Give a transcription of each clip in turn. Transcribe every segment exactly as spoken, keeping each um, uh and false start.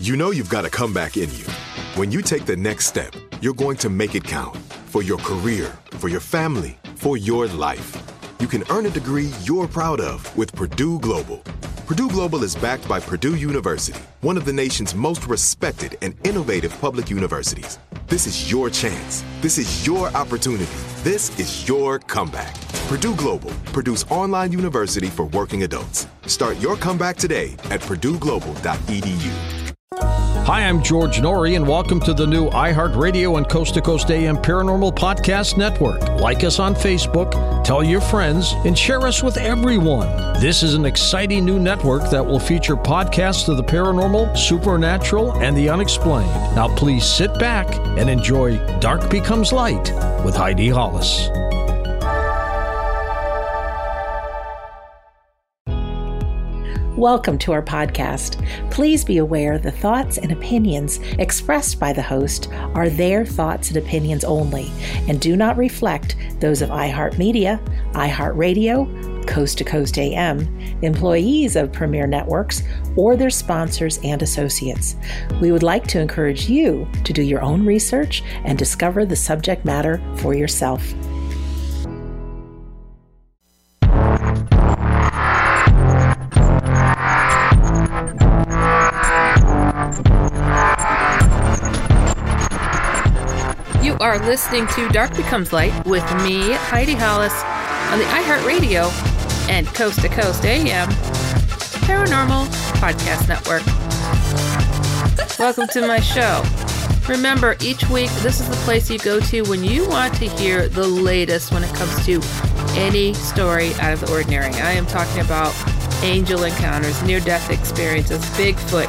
You know you've got a comeback in you. When you take the next step, you're going to make it count. For your career, for your family, for your life. You can earn a degree you're proud of with Purdue Global. Purdue Global is backed by Purdue University, one of the nation's most respected and innovative public universities. This is your chance. This is your opportunity. This is your comeback. Purdue Global, Purdue's online university for working adults. Start your comeback today at purdue global dot e d u. Hi, I'm George Norrie, and welcome to the new iHeartRadio and Coast to Coast A M Paranormal Podcast Network. Like us on Facebook, tell your friends, and share us with everyone. This is an exciting new network that will feature podcasts of the paranormal, supernatural, and the unexplained. Now, please sit back and enjoy Dark Becomes Light with Heidi Hollis. Welcome to our podcast. Please be aware the thoughts and opinions expressed by the host are their thoughts and opinions only and do not reflect those of iHeartMedia, iHeartRadio, Coast to Coast A M, employees of Premier Networks, or their sponsors and associates. We would like to encourage you to do your own research and discover the subject matter for yourself. You are listening to Dark Becomes Light with me, Heidi Hollis, on the iHeartRadio and Coast to Coast A M Paranormal Podcast Network. Welcome to my show. Remember, each week, this is the place you go to when you want to hear the latest when it comes to any story out of the ordinary. I am talking about angel encounters, near-death experiences, Bigfoot,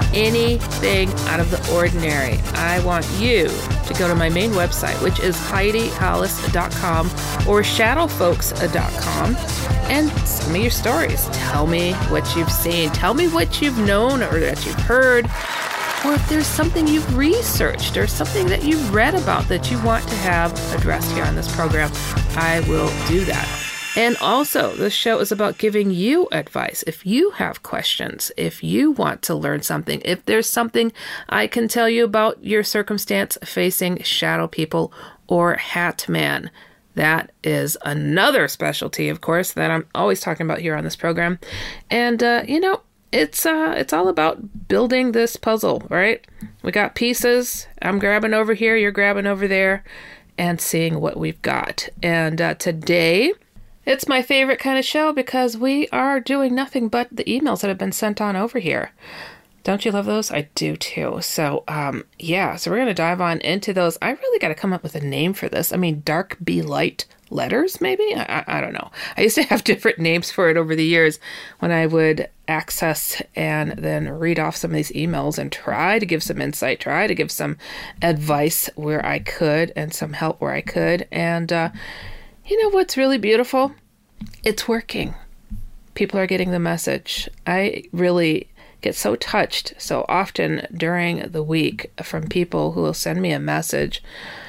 anything out of the ordinary. I want you to go to my main website, which is heidi hollis dot com or shadow folks dot com, and send me your stories. Tell me what you've seen. Tell me what you've known or that you've heard, or if there's something you've researched or something that you've read about that you want to have addressed here on this program. I will do that. And also, this show is about giving you advice. If you have questions, if you want to learn something, if there's something I can tell you about your circumstance facing shadow people or Hat Man, that is another specialty, of course, that I'm always talking about here on this program. And, uh, you know, it's uh, it's all about building this puzzle, right? We got pieces. I'm grabbing over here, you're grabbing over there, and seeing what we've got. And uh, today, it's my favorite kind of show because we are doing nothing but the emails that have been sent on over here. Don't you love those? I do too. So, um, yeah, so we're going to dive on into those. I really got to come up with a name for this. I mean, Dark Be Light letters, maybe? I, I, I don't know. I used to have different names for it over the years when I would access and then read off some of these emails and try to give some insight, try to give some advice where I could and some help where I could. And, uh, you know what's really beautiful? It's working. People are getting the message. I really get so touched so often during the week from people who will send me a message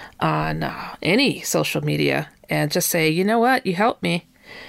on uh, any social media and just say, you know what? You helped me.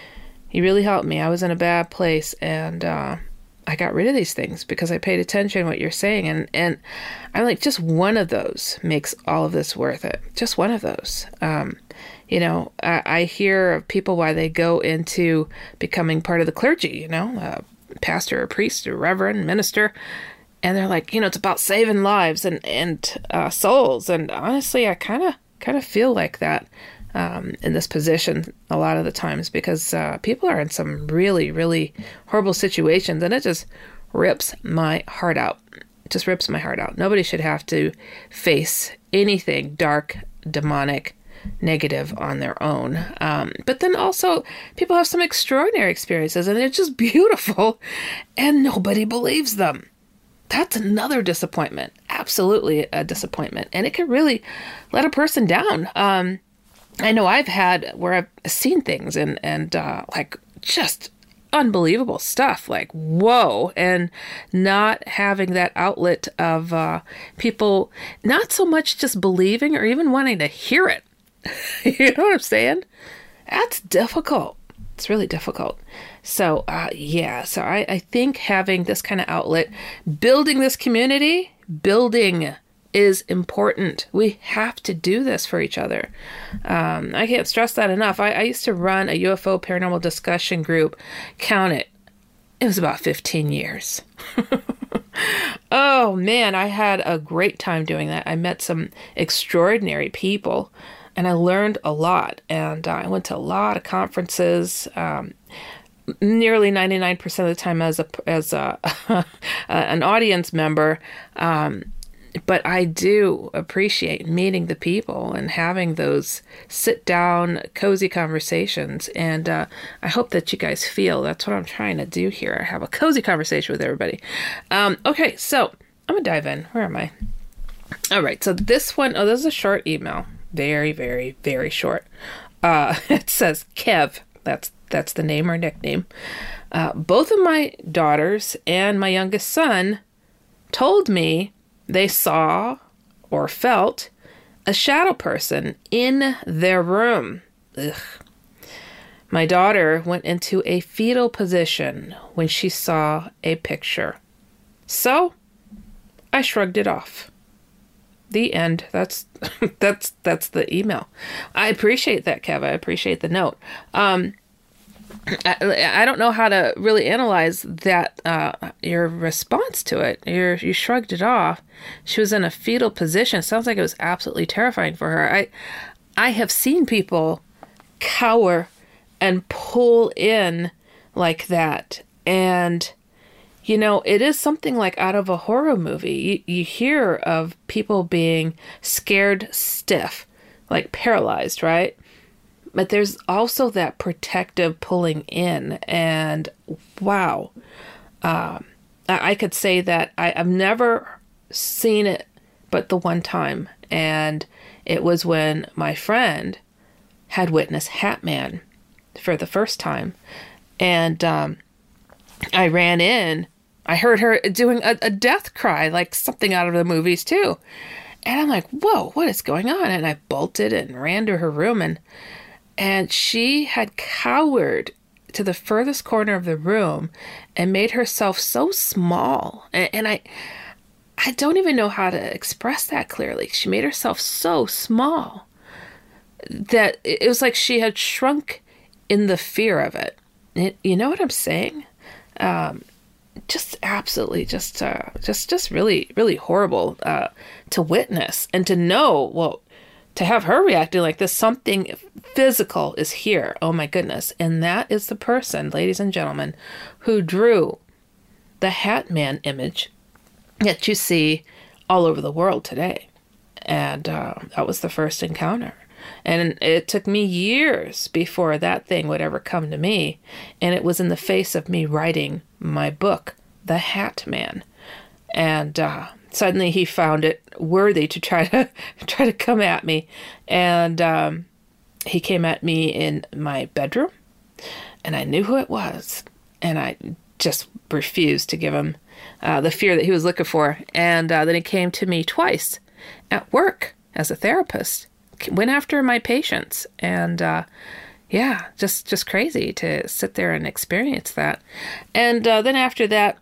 You really helped me. I was in a bad place and uh, I got rid of these things because I paid attention to what you're saying. And, and I'm like, just one of those makes all of this worth it. Just one of those. Um, You know, I, I hear of people why they go into becoming part of the clergy, you know, a pastor or priest or reverend, minister, and they're like, you know, it's about saving lives and, and uh, souls. And honestly, I kind of kind of feel like that um, in this position a lot of the times because uh, people are in some really, really horrible situations, and it just rips my heart out. It just rips my heart out. Nobody should have to face anything dark, demonic, negative on their own. Um, but then also people have some extraordinary experiences and they're just beautiful and nobody believes them. That's another disappointment. Absolutely a disappointment. And it can really let a person down. Um, I know I've had where I've seen things and, and uh, like just unbelievable stuff, like, whoa, and not having that outlet of uh, people not so much just believing or even wanting to hear it. You know what I'm saying? That's difficult. It's really difficult. So, uh, yeah, so I, I think having this kind of outlet, building this community, building is important. We have to do this for each other. Um, I can't stress that enough. I, I used to run a U F O paranormal discussion group. Count it. It was about fifteen years. Oh, man, I had a great time doing that. I met some extraordinary people, and I learned a lot. And uh, I went to a lot of conferences, um, nearly ninety-nine percent of the time as a as a an audience member. Um, but I do appreciate meeting the people and having those sit-down, cozy conversations. And uh, I hope that you guys feel that's what I'm trying to do here. I have a cozy conversation with everybody. Um, okay, so I'm going to dive in. Where am I? All right, so this one, oh, this is a short email. Very, very, very short. Uh, it says Kev. That's that's the name or nickname. Uh, both of my daughters and my youngest son told me they saw or felt a shadow person in their room. Ugh. My daughter went into a fetal position when she saw a picture. So I shrugged it off. The end. That's that's that's the email. I appreciate that, Kev. I appreciate the note. Um, I, I don't know how to really analyze that, uh, your response to it. You're, you shrugged it off. She was in a fetal position. It sounds like it was absolutely terrifying for her. I, I have seen people cower and pull in like that. And, you know, it is something like out of a horror movie. You, you hear of people being scared stiff, like paralyzed, right? But there's also that protective pulling in. And wow, um, I, I could say that I, I've never seen it but the one time. And it was when my friend had witnessed Hat Man for the first time. And um, I ran in. I heard her doing a, a death cry, like something out of the movies too. And I'm like, whoa, what is going on? And I bolted and ran to her room, and And she had cowered to the furthest corner of the room and made herself so small. And, and I I don't even know how to express that clearly. She made herself so small that it was like she had shrunk in the fear of it. it you know what I'm saying? Um, just absolutely, just, uh, just, just really, really horrible uh, to witness and to know, well, to have her reacting like this, something physical is here. Oh my goodness. And that is the person, ladies and gentlemen, who drew the Hat Man image that you see all over the world today. And uh, that was the first encounter. And it took me years before that thing would ever come to me. And it was in the face of me writing my book, The Hat Man. And uh, suddenly he found it worthy to try to try to come at me. And um, he came at me in my bedroom. And I knew who it was. And I just refused to give him uh, the fear that he was looking for. And uh, then he came to me twice at work as a therapist. Went after my patients. And uh, yeah, just, just crazy to sit there and experience that. And uh, then after that,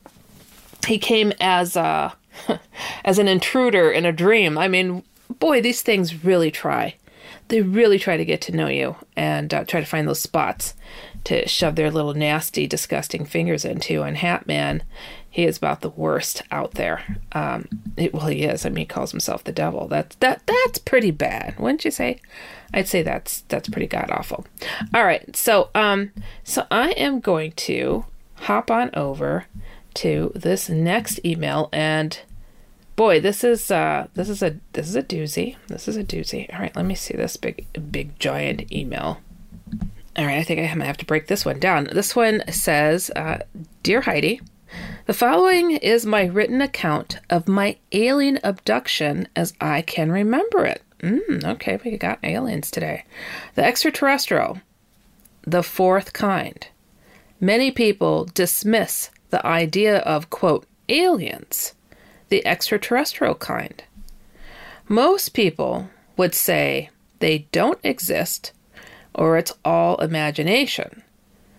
he came as a, as an intruder in a dream. I mean, boy, these things really try. They really try to get to know you and uh, try to find those spots to shove their little nasty, disgusting fingers into. And Hat Man, he is about the worst out there. Um, it, well, he is. I mean, he calls himself the devil. That's that. That's pretty bad, wouldn't you say? I'd say that's that's pretty god awful. All right, so um, so I am going to hop on over to this next email, and boy, this is uh, this is a this is a doozy. This is a doozy. All right, let me see this big big giant email. All right, I think I might have to break this one down. This one says, uh, "Dear Heidi, the following is my written account of my alien abduction as I can remember it." Mm, okay, we got aliens today. The extraterrestrial, the fourth kind. Many people dismiss the idea of, quote, aliens, the extraterrestrial kind. Most people would say they don't exist or it's all imagination.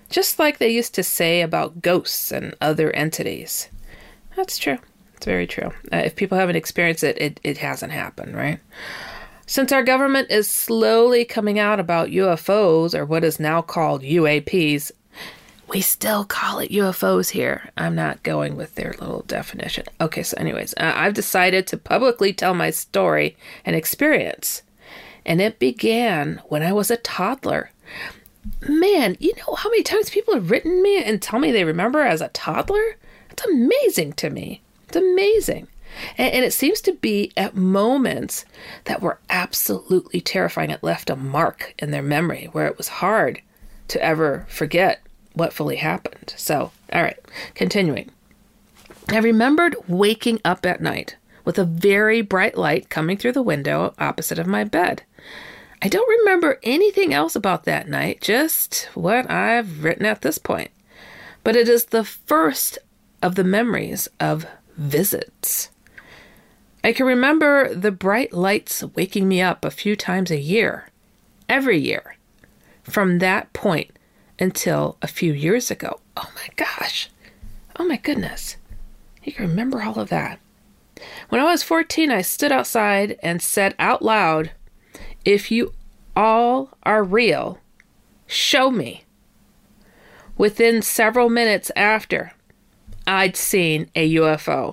Just like they used to say about ghosts and other entities. That's true. It's very true. Uh, if people haven't experienced it, it, it hasn't happened, right? Since our government is slowly coming out about U F Os, or what is now called U A Ps, we still call it U F Os here. I'm not going with their little definition. Okay, so anyways, uh, I've decided to publicly tell my story and experience. And it began when I was a toddler. Man, you know how many times people have written me and tell me they remember as a toddler? It's amazing to me. It's amazing. And, and it seems to be at moments that were absolutely terrifying. It left a mark in their memory where it was hard to ever forget what fully happened. So, all right, continuing. I remembered waking up at night with a very bright light coming through the window opposite of my bed. I don't remember anything else about that night, just what I've written at this point. But it is the first of the memories of visits. I can remember the bright lights waking me up a few times a year, every year, from that point until a few years ago. Oh my gosh. Oh my goodness. You can remember all of that. When I was fourteen, I stood outside and said out loud, "If you all are real, show me." Within several minutes after, I'd seen a U F O.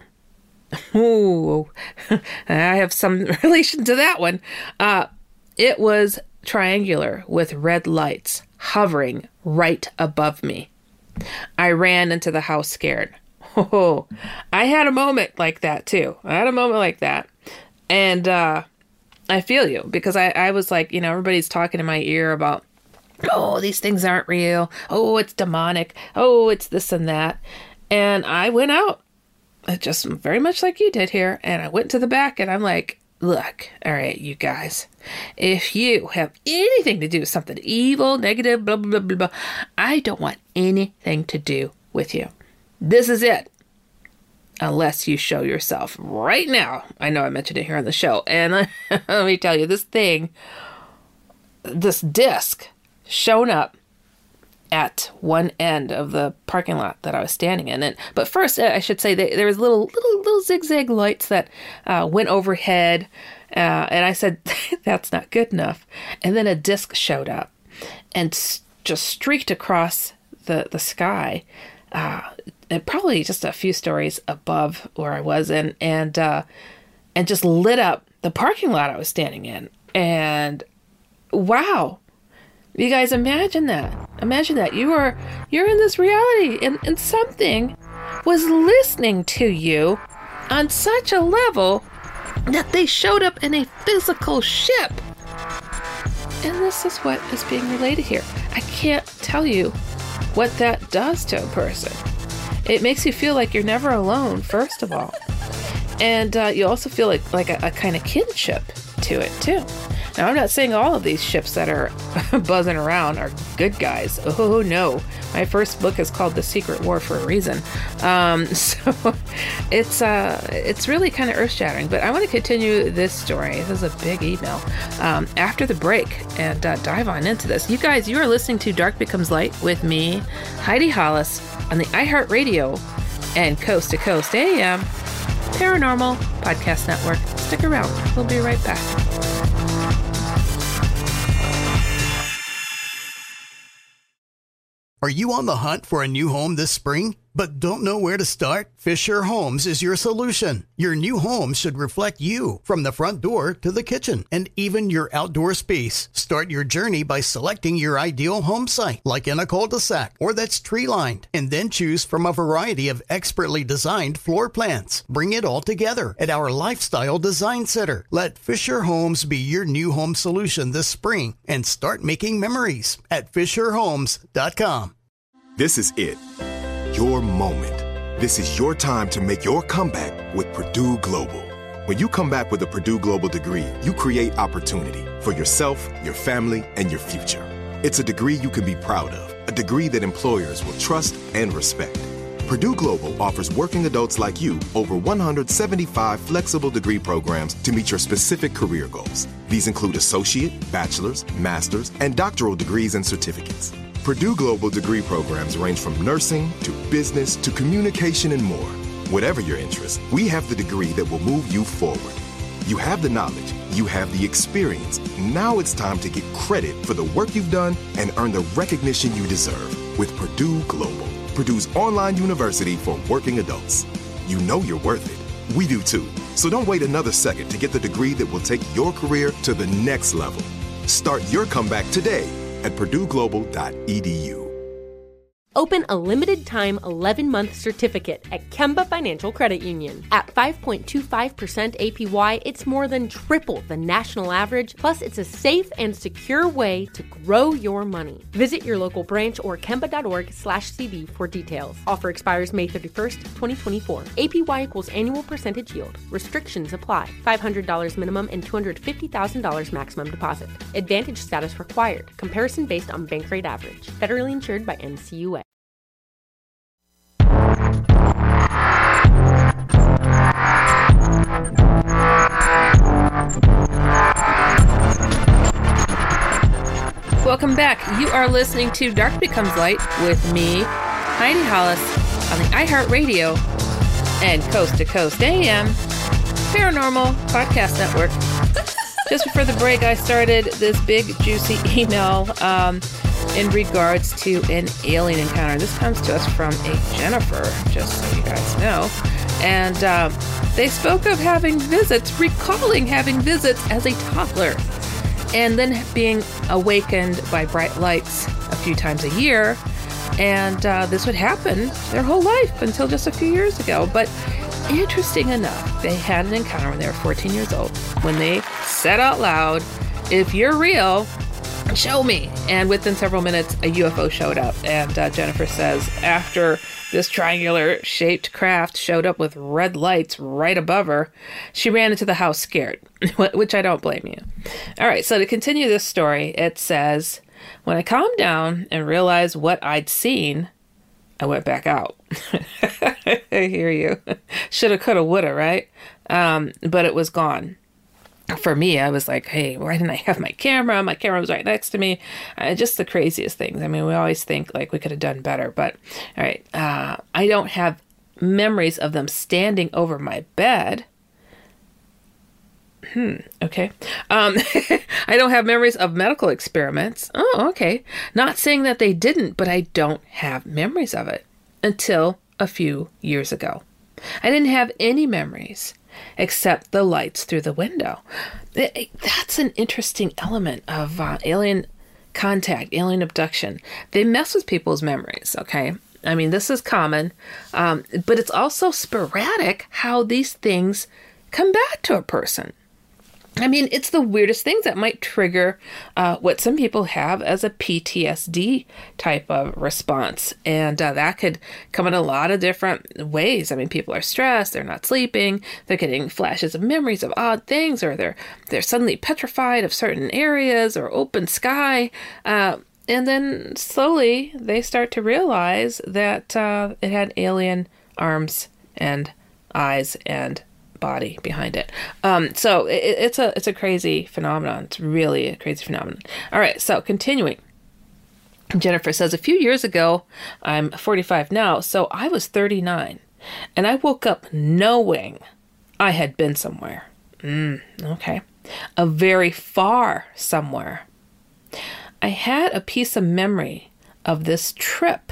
Ooh, I have some relation to that one. Uh, it was triangular with red lights hovering right above me. I ran into the house scared. Oh, I had a moment like that too. I had a moment like that. And uh, I feel you, because I, I was like, you know, everybody's talking in my ear about, oh, these things aren't real. Oh, it's demonic. Oh, it's this and that. And I went out, just very much like you did here, and I went to the back and I'm like, look, all right, you guys, if you have anything to do with something evil, negative, blah, blah, blah, blah, I don't want anything to do with you. This is it. Unless you show yourself right now. I know I mentioned it here on the show. And let me tell you, this thing, this disc shown up at one end of the parking lot that I was standing in. And but first, I should say that there was little little little zigzag lights that uh, went overhead, uh, and I said that's not good enough. And then a disc showed up and s- just streaked across the the sky, uh, and probably just a few stories above where I was, and and uh, and just lit up the parking lot I was standing in. And wow. You guys, imagine that. Imagine that. You are, you're in this reality, and, and something was listening to you on such a level that they showed up in a physical ship. And this is what is being related here. I can't tell you what that does to a person. It makes you feel like you're never alone, first of all. And uh, you also feel like, like a, a kind of kinship to it, too. Now, I'm not saying all of these ships that are buzzing around are good guys. Oh, no. My first book is called The Secret War for a reason. Um, so it's uh, it's really kind of earth-shattering. But I want to continue this story. This is a big email. Um, after the break, and uh, dive on into this. You guys, you are listening to Dark Becomes Light with me, Heidi Hollis, on the iHeartRadio and Coast to Coast A M Paranormal Podcast Network. Stick around. We'll be right back. Are you on the hunt for a new home this spring, but don't know where to start? Fisher Homes is your solution. Your new home should reflect you, from the front door to the kitchen, and even your outdoor space. Start your journey by selecting your ideal home site, like in a cul-de-sac or that's tree-lined, and then choose from a variety of expertly designed floor plans. Bring it all together at our Lifestyle Design Center. Let Fisher Homes be your new home solution this spring, and start making memories at fisher homes dot com. This is it. Your moment. This is your time to make your comeback with Purdue Global. When you come back with a Purdue Global degree, you create opportunity for yourself, your family, and your future. It's a degree you can be proud of, a degree that employers will trust and respect. Purdue Global offers working adults like you over one hundred seventy-five flexible degree programs to meet your specific career goals. These include associate, bachelor's, master's, and doctoral degrees and certificates. Purdue Global degree programs range from nursing to business to communication and more. Whatever your interest, we have the degree that will move you forward. You have the knowledge, you have the experience. Now it's time to get credit for the work you've done and earn the recognition you deserve with Purdue Global, Purdue's online university for working adults. You know you're worth it. We do too. So don't wait another second to get the degree that will take your career to the next level. Start your comeback today at purdue global dot e d u. Open a limited-time eleven-month certificate at Kemba Financial Credit Union. At five point two five percent A P Y, it's more than triple the national average, plus it's a safe and secure way to grow your money. Visit your local branch or kemba.org slash CD for details. Offer expires May thirty-first, twenty twenty-four. A P Y equals annual percentage yield. Restrictions apply. five hundred dollars minimum and two hundred fifty thousand dollars maximum deposit. Advantage status required. Comparison based on bank rate average. Federally insured by N C U A. Welcome back. You are listening to Dark Becomes Light with me, Heidi Hollis, on the iHeartRadio and Coast to Coast A M Paranormal Podcast Network. Just before the break, I started this big, juicy email um, in regards to an alien encounter. This comes to us from a Jennifer, just so you guys know. And um, they spoke of having visits, recalling having visits as a toddler, and then being awakened by bright lights a few times a year. And uh, this would happen their whole life until just a few years ago. But interesting enough, they had an encounter when they were fourteen years old, when they said out loud, "If you're real, show me." And within several minutes, a U F O showed up. And uh, Jennifer says, after this triangular-shaped craft showed up with red lights right above her, she ran into the house scared, which I don't blame you. All right, so to continue this story, it says, "When I calmed down and realized what I'd seen, I went back out." I hear you. Shoulda, coulda, woulda, right? Um, but it was gone. For me, I was like, hey, why didn't I have my camera? My camera was right next to me. Uh, just the craziest things. I mean, we always think like we could have done better. But, all right, uh, I don't have memories of them standing over my bed. Hmm, okay. Um, I don't have memories of medical experiments. Oh, okay. Not saying that they didn't, but I don't have memories of it until a few years ago. I didn't have any memories except the lights through the window. It, it, that's an interesting element of uh, alien contact, alien abduction. They mess with people's memories, okay? I mean, this is common, um, but it's also sporadic how these things come back to a person. I mean, it's the weirdest things that might trigger uh, what some people have as a P T S D type of response. And uh, that could come in a lot of different ways. I mean, people are stressed, they're not sleeping, they're getting flashes of memories of odd things, or they're they're suddenly petrified of certain areas or open sky. Uh, and then slowly they start to realize that uh, it had alien arms and eyes and body behind it. Um, so it, it's a it's a crazy phenomenon. It's really a crazy phenomenon. All right, so continuing. Jennifer says, a few years ago, I'm forty-five now, so I was thirty-nine, and I woke up knowing I had been somewhere. Mm, okay. A very far somewhere. I had a piece of memory of this trip.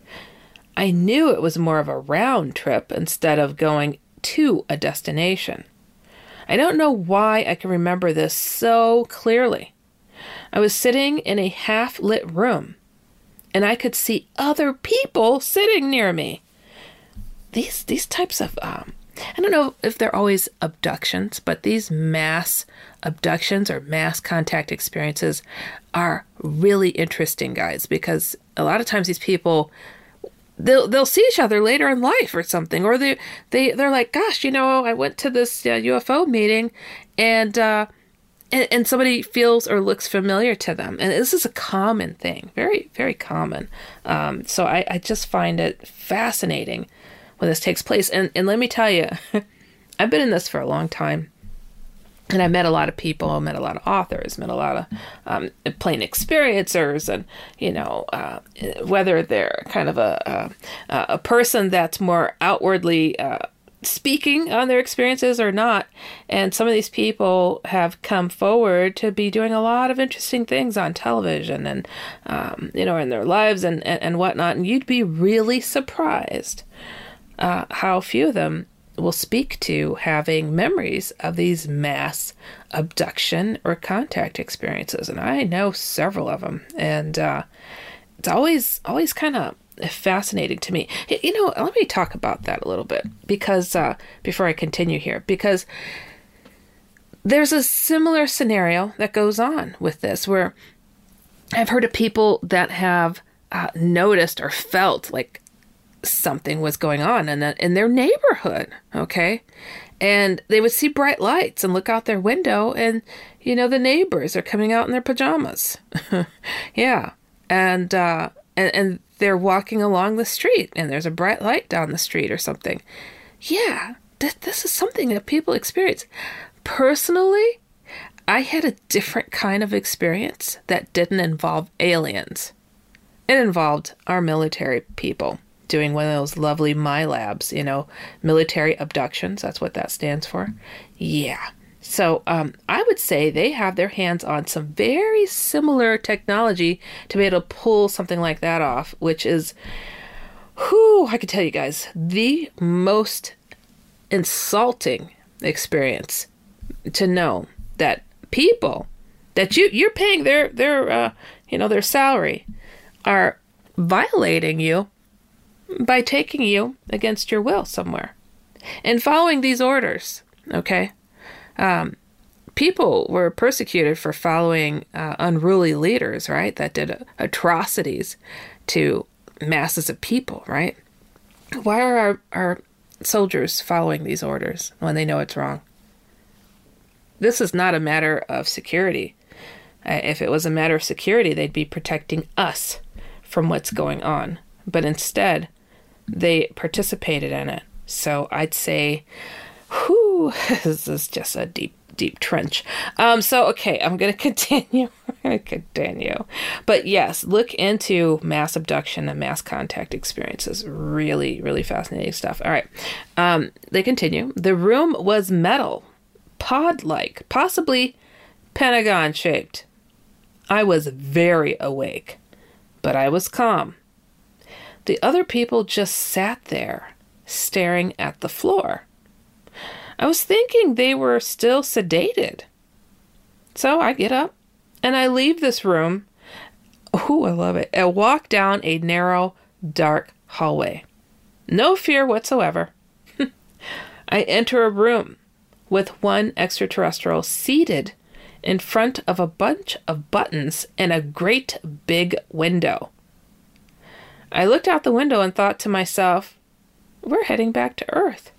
I knew it was more of a round trip instead of going to a destination. I don't know why I can remember this so clearly. I was sitting in a half-lit room, and I could see other people sitting near me. These these types of, um, I don't know if they're always abductions, but these mass abductions or mass contact experiences are really interesting, guys, because a lot of times these people, They'll they'll see each other later in life or something, or they they they're like, gosh, you know, I went to this uh, U F O meeting, and, uh, and and somebody feels or looks familiar to them, and this is a common thing, very very common. Um, so I, I just find it fascinating when this takes place, and and let me tell you, I've been in this for a long time, And I met a lot of people, met a lot of authors, met a lot of um, plain experiencers, and, you know, uh, whether they're kind of a, a, a person that's more outwardly uh, speaking on their experiences or not. And some of these people have come forward to be doing a lot of interesting things on television and, um, you know, in their lives and, and, and whatnot. And you'd be really surprised uh, how few of them will speak to having memories of these mass abduction or contact experiences. And I know several of them. And uh, it's always, always kind of fascinating to me. You know, let me talk about that a little bit because uh, before I continue here, because there's a similar scenario that goes on with this where I've heard of people that have uh, noticed or felt like something was going on in, the, in their neighborhood, okay? And they would see bright lights and look out their window and, you know, the neighbors are coming out in their pajamas. Yeah. And, uh, and, and they're walking along the street and there's a bright light down the street or something. Yeah, th- this is something that people experience. Personally, I had a different kind of experience that didn't involve aliens. It involved our military people doing one of those lovely MILABs, you know, military abductions. That's what that stands for. Yeah. So um, I would say they have their hands on some very similar technology to be able to pull something like that off, which is, whew, I can tell you guys, the most insulting experience to know that people that you, you're paying their, their uh, you know, their salary are violating you by taking you against your will somewhere and following these orders, okay? Um, people were persecuted for following uh, unruly leaders, right, that did atrocities to masses of people, right? Why are our, our soldiers following these orders when they know it's wrong? This is not a matter of security. Uh, if it was a matter of security, they'd be protecting us from what's going on. But instead, they participated in it. So I'd say, whew, this is just a deep, deep trench. Um, so, okay, I'm going to continue. I'm going to continue. But yes, look into mass abduction and mass contact experiences. Really, really fascinating stuff. All right. Um, they continue. The room was metal, pod-like, possibly pentagon-shaped. I was very awake, but I was calm. The other people just sat there, staring at the floor. I was thinking they were still sedated. So I get up and I leave this room. Ooh, I love it. I walk down a narrow, dark hallway. No fear whatsoever. I enter a room with one extraterrestrial seated in front of a bunch of buttons and a great big window. I looked out the window and thought to myself, we're heading back to Earth.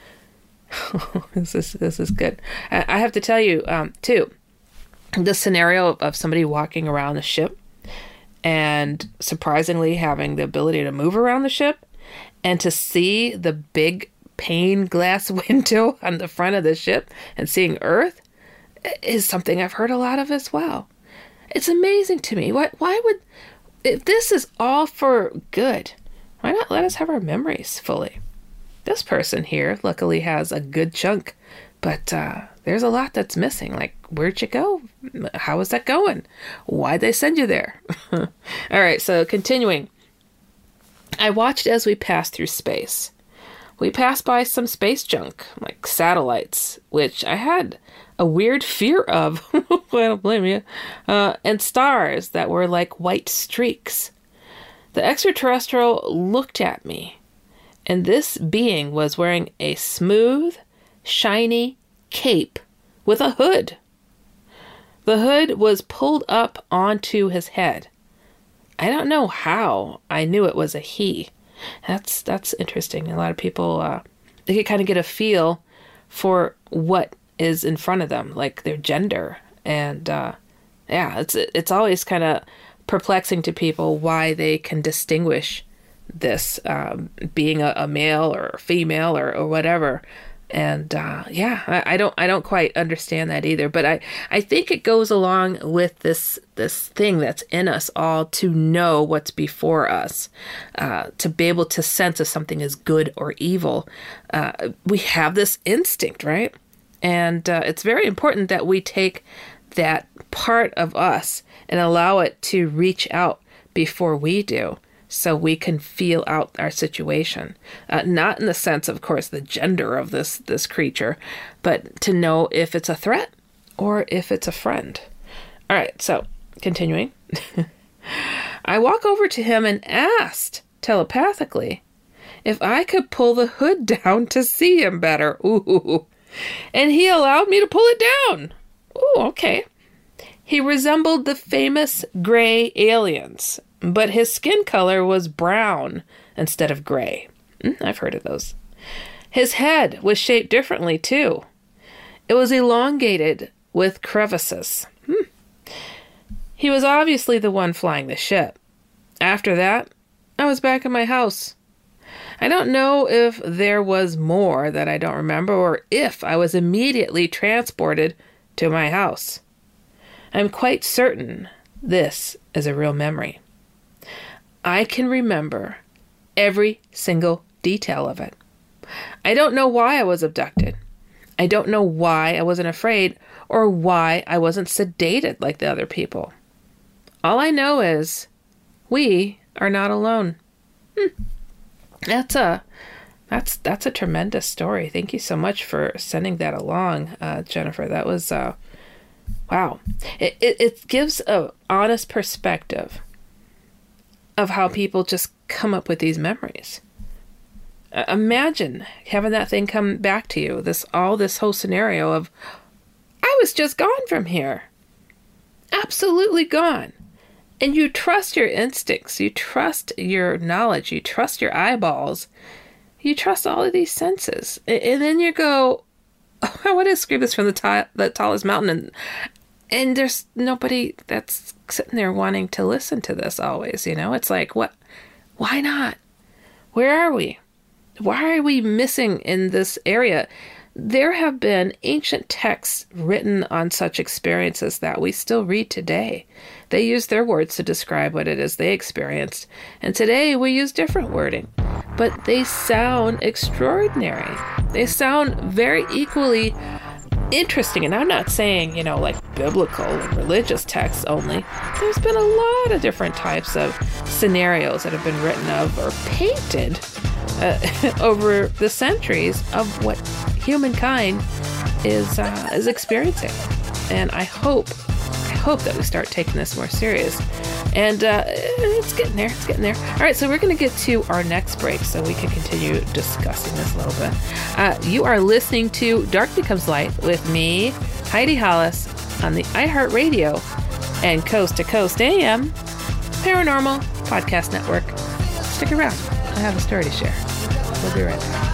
this is this is good. I, I have to tell you, um, too, the scenario of, of somebody walking around the ship and surprisingly having the ability to move around the ship and to see the big pane glass window on the front of the ship and seeing Earth is something I've heard a lot of as well. It's amazing to me. Why, why would... If this is all for good, why not let us have our memories fully? This person here luckily has a good chunk, but uh, there's a lot that's missing. Like, where'd you go? How is that going? Why'd they send you there? All right, so continuing. I watched as we passed through space. We passed by some space junk, like satellites, which I had a weird fear of. I don't blame you. Uh, and stars that were like white streaks. The extraterrestrial looked at me, and this being was wearing a smooth, shiny cape with a hood. The hood was pulled up onto his head. I don't know how I knew it was a he. That's that's interesting. A lot of people, uh, they can kind of get a feel for what is in front of them, like their gender. And uh, yeah, it's it's always kind of perplexing to people why they can distinguish this um, being a, a male or a female or, or whatever. And uh, yeah, I, I don't I don't quite understand that either. But I, I think it goes along with this this thing that's in us all to know what's before us, uh, to be able to sense if something is good or evil. Uh, we have this instinct, right? And uh, it's very important that we take that part of us and allow it to reach out before we do, so we can feel out our situation. Uh, not in the sense, of course, the gender of this this creature, but to know if it's a threat or if it's a friend. All right, so continuing. I walk over to him and asked telepathically if I could pull the hood down to see him better. Ooh. And he allowed me to pull it down. Ooh, okay. He resembled the famous gray aliens, but his skin color was brown instead of gray. Mm, I've heard of those. His head was shaped differently, too. It was elongated with crevices. Hmm. He was obviously the one flying the ship. After that, I was back in my house. I don't know if there was more that I don't remember, or if I was immediately transported to my house. I'm quite certain this is a real memory. I can remember every single detail of it. I don't know why I was abducted. I don't know why I wasn't afraid, or why I wasn't sedated like the other people. All I know is we are not alone. Hmm. That's a that's that's a tremendous story. Thank you so much for sending that along, uh, Jennifer. That was uh, wow. It, it it gives an honest perspective of how people just come up with these memories. Uh, imagine having that thing come back to you. This all this whole scenario of, I was just gone from here, absolutely gone. And you trust your instincts, you trust your knowledge, you trust your eyeballs, you trust all of these senses. And then you go, oh, I want to scream this from the, t- the tallest mountain. And, and there's nobody that's sitting there wanting to listen to this always, you know? It's like, what? Why not? Where are we? Why are we missing in this area? There have been ancient texts written on such experiences that we still read today. They use their words to describe what it is they experienced. And today we use different wording. But they sound extraordinary. They sound very equally interesting. And I'm not saying, you know, like biblical and religious texts only. There's been a lot of different types of scenarios that have been written of or painted uh, over the centuries of what humankind is uh, is experiencing. And I hope, I hope that we start taking this more serious. And uh, it's getting there, it's getting there. All right, so we're going to get to our next break so we can continue discussing this a little bit. Uh, you are listening to Dark Becomes Light with me, Heidi Hollis, on the iHeartRadio and Coast to Coast A M Paranormal Podcast Network. Stick around. I have a story to share. We'll be right back.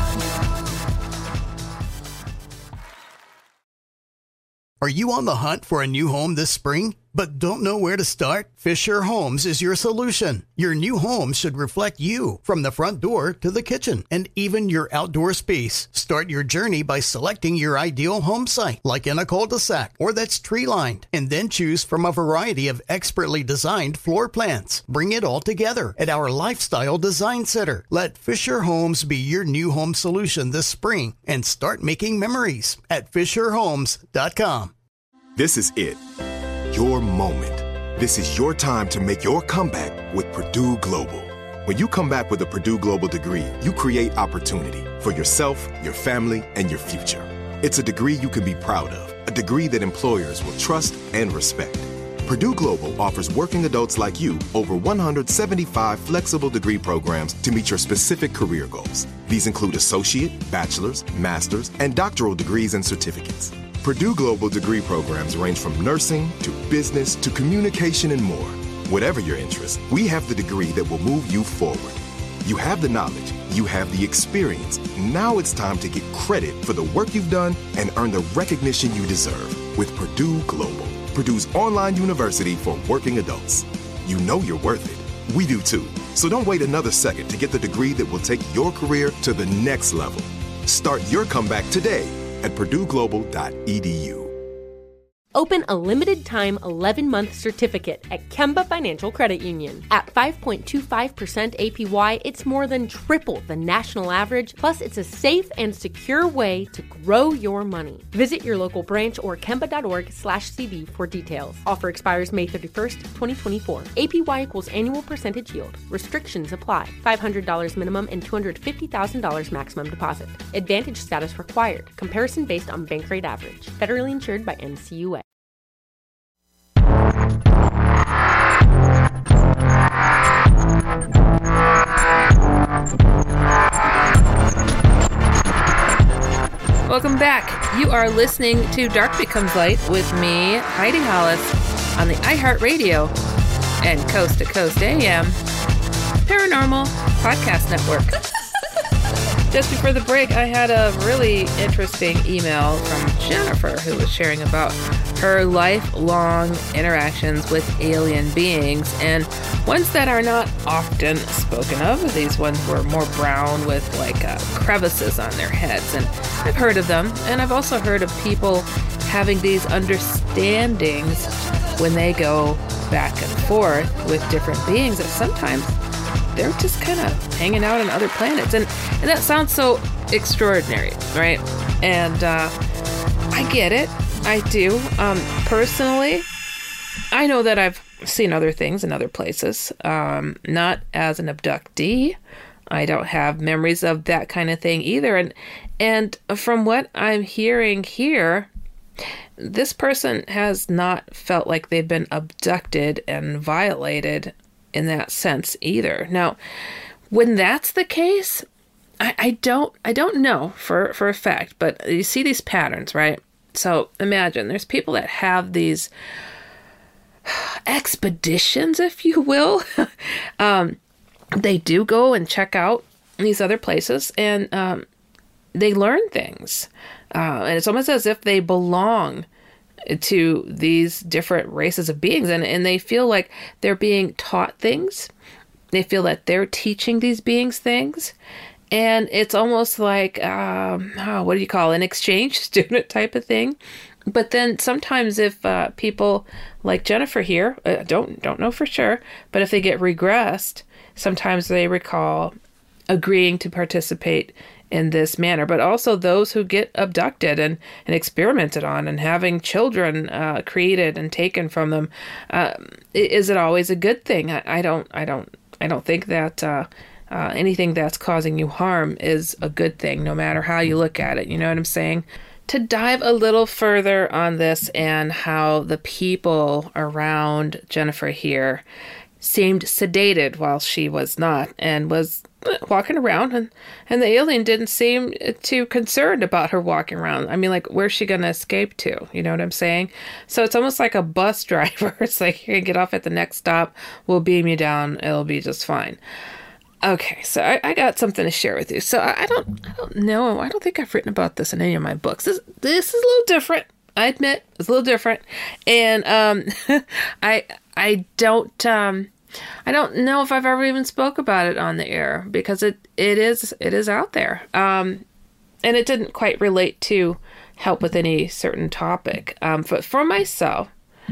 Are you on the hunt for a new home this spring, but don't know where to start? Fisher Homes is your solution. Your new home should reflect you, from the front door to the kitchen, and even your outdoor space. Start your journey by selecting your ideal home site, like in a cul-de-sac or that's tree-lined, and then choose from a variety of expertly designed floor plans. Bring it all together at our Lifestyle Design Center. Let Fisher Homes be your new home solution this spring, and start making memories at fisher homes dot com. This is it. Your moment. This is your time to make your comeback with Purdue Global. When you come back with a Purdue Global degree, you create opportunity for yourself, your family, and your future. It's a degree you can be proud of, a degree that employers will trust and respect. Purdue Global offers working adults like you over one hundred seventy-five flexible degree programs to meet your specific career goals. These include associate, bachelor's, master's, and doctoral degrees and certificates. Purdue Global degree programs range from nursing to business to communication and more. Whatever your interest, we have the degree that will move you forward. You have the knowledge, you have the experience. Now it's time to get credit for the work you've done and earn the recognition you deserve with Purdue Global, Purdue's online university for working adults. You know you're worth it. We do too. So don't wait another second to get the degree that will take your career to the next level. Start your comeback today at purdue global dot e d u. Open a limited-time eleven-month certificate at Kemba Financial Credit Union. At five point two five percent A P Y, it's more than triple the national average, plus it's a safe and secure way to grow your money. Visit your local branch or kemba.org slash CD for details. Offer expires May thirty-first, twenty twenty-four. A P Y equals annual percentage yield. Restrictions apply. five hundred dollars minimum and two hundred fifty thousand dollars maximum deposit. Advantage status required. Comparison based on bank rate average. Federally insured by N C U A. Welcome back. You are listening to Dark Becomes Light with me, Heidi Hollis, on the iHeartRadio and Coast to Coast A M Paranormal Podcast Network. Just before the break, I had a really interesting email from Jennifer, who was sharing about her lifelong interactions with alien beings, and ones that are not often spoken of. These ones were more brown with like uh, crevices on their heads, and I've heard of them, and I've also heard of people having these understandings when they go back and forth with different beings, that sometimes they're just kind of hanging out on other planets. And, and that sounds so extraordinary, right? And uh, I get it. I do. Um, personally, I know that I've seen other things in other places. Um, not as an abductee. I don't have memories of that kind of thing either. And, and from what I'm hearing here, this person has not felt like they've been abducted and violated in that sense either. Now, when that's the case, I, I don't I don't know for, for a fact, but you see these patterns, right? So imagine there's people that have these expeditions, if you will. um, they do go and check out these other places, and um, they learn things. Uh, and it's almost as if they belong to these different races of beings, and, and they feel like they're being taught things. They feel that they're teaching these beings things. And it's almost like, um, oh, what do you call it? An exchange student type of thing. But then sometimes if uh, people like Jennifer here, uh, don't don't know for sure, but if they get regressed, sometimes they recall agreeing to participate in this manner. But also those who get abducted and, and experimented on and having children uh, created and taken from them, uh, is it always a good thing? I, I don't, I don't, I don't think that uh, uh, anything that's causing you harm is a good thing, no matter how you look at it. You know what I'm saying? To dive a little further on this and how the people around Jennifer here seemed sedated while she was not, and was walking around, and, and the alien didn't seem too concerned about her walking around. I mean, like, where's she going to escape to? You know what I'm saying? So it's almost like a bus driver. It's like, you can get off at the next stop. We'll beam you down. It'll be just fine. Okay, so I, I got something to share with you. So I, I don't I don't know. I don't think I've written about this in any of my books. This, this is a little different. I admit it's a little different. And um, I I don't... Um, I don't know if I've ever even spoke about it on the air, because it, it is it is out there. Um, and it didn't quite relate to help with any certain topic. Um, but for myself,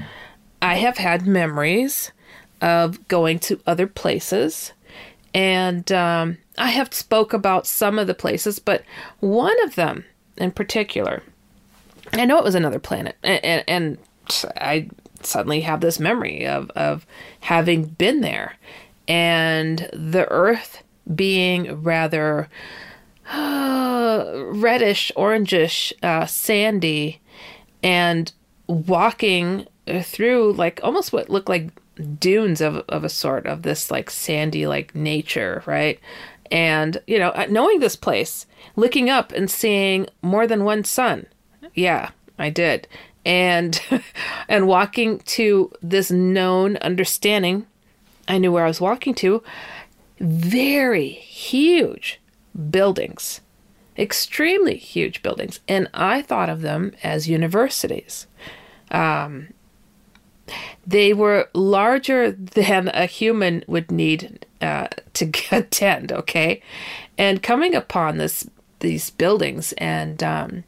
I have had memories of going to other places, and um, I have spoke about some of the places, but one of them in particular, I know it was another planet, and, and, and I suddenly have this memory of, of having been there, and the earth being rather uh, reddish, orangish, uh, sandy, and walking through like almost what looked like dunes of, of a sort of this like sandy, like nature, right? And, you know, knowing this place, looking up and seeing more than one sun. Yeah, I did. And and walking to this known understanding, I knew where I was walking to, very huge buildings, extremely huge buildings. And I thought of them as universities. Um, they were larger than a human would need uh, to attend, okay? And coming upon this these buildings, and um,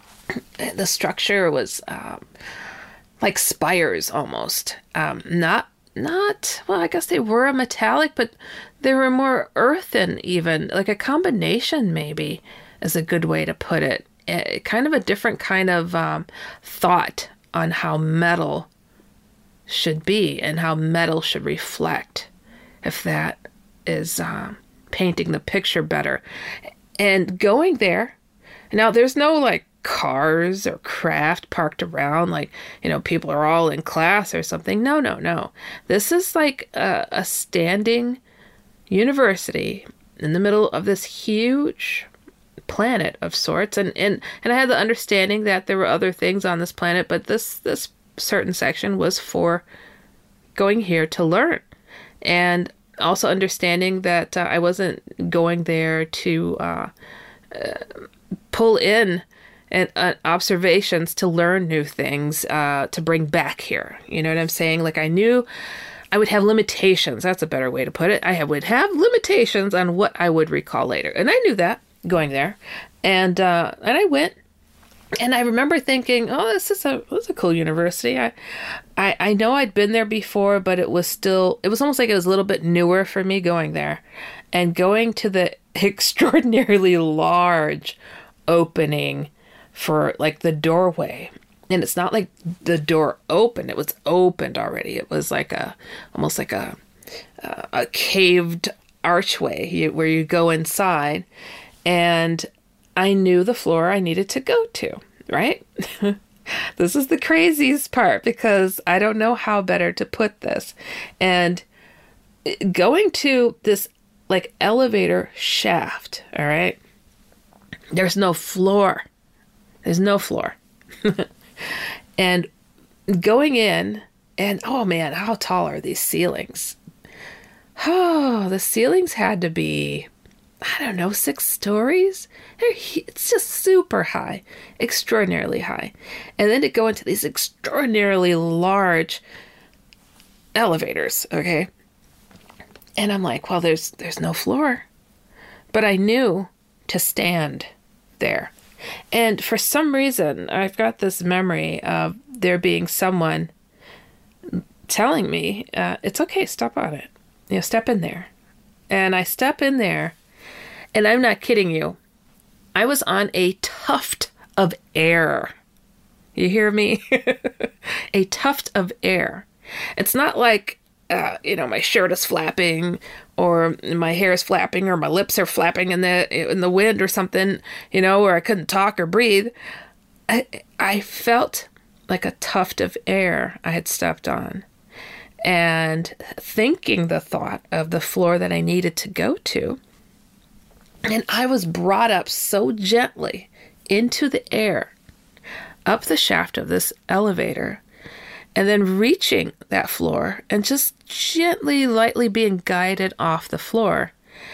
the structure was um, like spires almost. Um, not, not, well, I guess they were metallic, but they were more earthen even, like a combination maybe is a good way to put it. It kind of a different kind of um, thought on how metal should be and how metal should reflect, if that is um, painting the picture better. And going there, now there's no like cars or craft parked around, like, you know, people are all in class or something. No, no, no. This is like a, a standing university in the middle of this huge planet of sorts. And, and, and I had the understanding that there were other things on this planet, but this, this certain section was for going here to learn. And also understanding that uh, I wasn't going there to uh, uh, pull in and uh, observations to learn new things uh, to bring back here. You know what I'm saying? Like, I knew I would have limitations. That's a better way to put it. I would have limitations on what I would recall later. And I knew that going there. And uh, and I went. And I remember thinking, oh, this is a this is a cool university. I, I I know I'd been there before, but it was still, it was almost like it was a little bit newer for me going there. And going to the extraordinarily large opening for like the doorway. And it's not like the door opened. It was opened already. It was like a, almost like a, a, a caved archway you, where you go inside. And I knew the floor I needed to go to, right? This is the craziest part because I don't know how better to put this. And going to this like elevator shaft, all right? There's no floor. There's no floor. And going in, and oh man, how tall are these ceilings? Oh, the ceilings had to be, I don't know, six stories? It's just super high, extraordinarily high. And then to go into these extraordinarily large elevators, okay? And I'm like, well, there's there's no floor. But I knew to stand there. And for some reason, I've got this memory of there being someone telling me, uh, it's okay, step on it. You know, step in there. And I step in there, and I'm not kidding you. I was on a tuft of air. You hear me? A tuft of air. It's not like, uh, you know, my shirt is flapping or my hair is flapping or my lips are flapping in the in the wind or something, you know, or I couldn't talk or breathe. I, I felt like a tuft of air I had stepped on. And thinking the thought of the floor that I needed to go to, and I was brought up so gently into the air, up the shaft of this elevator, and then reaching that floor and just gently, lightly being guided off the floor,